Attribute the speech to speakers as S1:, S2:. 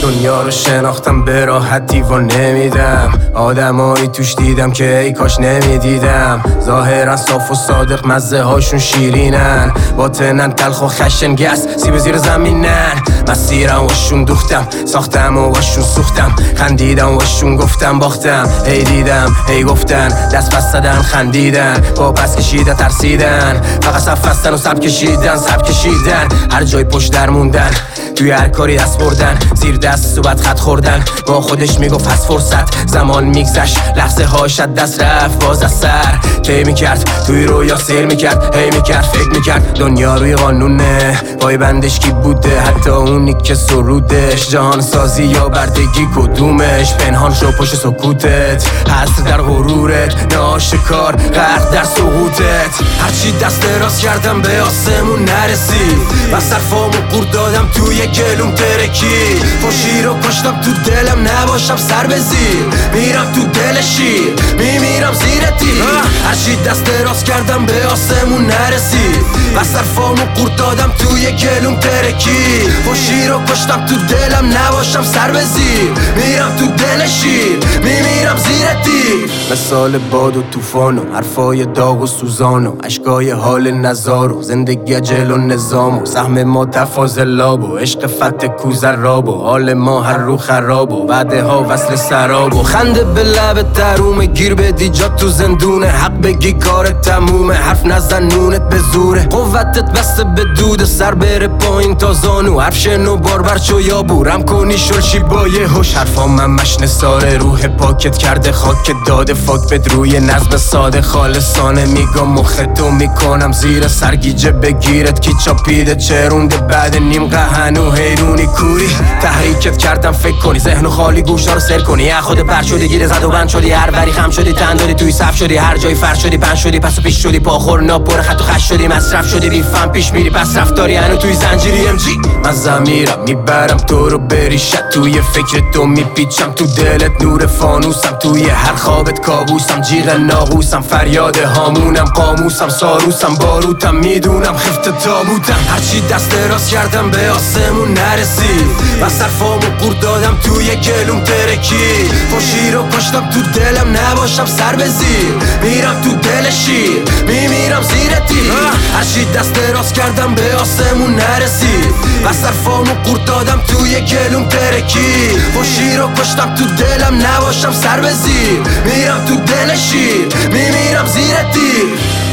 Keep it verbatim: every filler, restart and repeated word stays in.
S1: دنیا رو شناختم به راحتی و نمیدم آدمایی توش دیدم که ای کاش نمیدیدم ظاهرا صاف و صادق مزه هاشون شیرینن باطنن تلخ و خشنگس سیب زیر زمینن مسیرم واشون دوختم ساختم و واشون سوختم خندیدم واشون گفتم باختم ای دیدم ای گفتن دست پس زدن خندیدن با پس کشیده ترسیدن فقط صف هستن و سب کشیدن سب کشیدن هر جای پشت در موندن توی هر کاری دست بردن زیر دست و بد خط خوردن با خودش میگفت هست فرصت زمان میگذشت لحظه هاش از دست رفت باز از سر طی میکرد توی رویا سیر میکرد هی میکرد فکر میکرد دنیا روی قانونه پای بندش کی بوده حتی اونی که سرودش جهان سازی یا بردگی کدومش پنهان شو پشت سکوتت حسر در غرورت ناشکار غرق در سقوطت هرچی دست دراز کردم به آسمون نرسید و صرفامو قورت دادم توی گلوم ترکی پاشی رو کشتم تو دلم نباشم سر به زیر میرم تو دل شیر میمیرم زیر تیر هرچی دست دراز کردم به آسمون نرسید و صرفامو قورت دادم توی گلوم ترکی پاشی رو کشتم تو دلم نباشم سر به زیر میرم تو دل شیر میمیرم زیر تیر مثال باد و توفان و حرفای داغ و سوزان و اشکای حال نزار و زندگی جل و نظام و سهم ما تفاضلاب و عشق فتح کوزراب و حال ما هر رو خراب و بعده ها وصل سراب و خنده به لب ترومه گیر بدی جا تو زندونه حق بگی کار تمومه حرف نزن نونت به زوره قوتت بسته به دود سر بره پایین تا زانو حرف شنو باربر چو یا بورم کنی شلشی با یه هوش حرفا من مشن ساره روح پاکت کرده خاک داده فاک بد روی نظم ساده خالصانه میگم مختو میکنم زیر سرگیجه بگیرت کی چاپیده چرونده بعد نیم قهنو حیرونی کوری تحریکت کردم فکر کنی ذهن و خالی گوشا رو سر کنی یه خود پر شدی گیره زد و بند شدی هر وری خم شدی تن دادی توی صف شدی هر جایی فر شدی پن شدی پس و پیش شدی پاخور ناپور خط و خش شدی مصرف شدی بیفهم پیش میری پس رفتاری هنو توی زنجیری ام جی من زمیرم میبرم تو رو بریشت توی فکر تو میپیچم تو دلت نور فانوسم توی هر خوابت کابوسم جیغ ناقوسم فریاد هامونم قاموسم ساروسم باروتم میدونم خفت تابوتم هرچی دست دراز کردم به آسمون نرسید و صرفامو قورت دادم توی گلوم ترکی پاشی رو کشتم تو دلم نباشم سر به زیر میرم تو دل شیر میمیرم زیر تیر هرچی دست دراز کردم به آسمون نرسید و صرفامو قورت دادم توی گلوم ترکی پاشی رو کشتم تو دلم نباشم سر به زیر میرم تو دل شیر میمیرم زیر تیر